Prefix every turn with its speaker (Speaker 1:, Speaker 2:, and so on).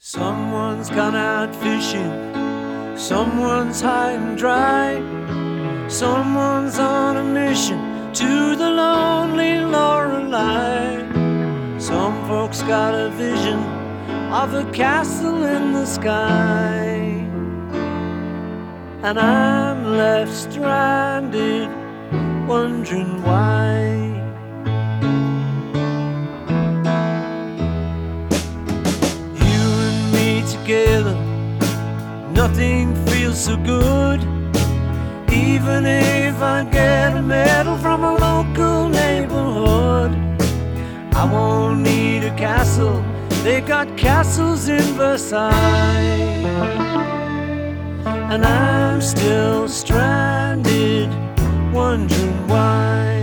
Speaker 1: Someone's gone out fishing, someone's high and dry, someone's on a mission to the lonely Lorelei. Some folks got a vision of a castle in the sky, and I'm left stranded, wondering why. Together, nothing feels so good. Even if I get a medal from a local neighborhood, I won't need a castle, they got castles in Versailles. And I'm still stranded, wondering why.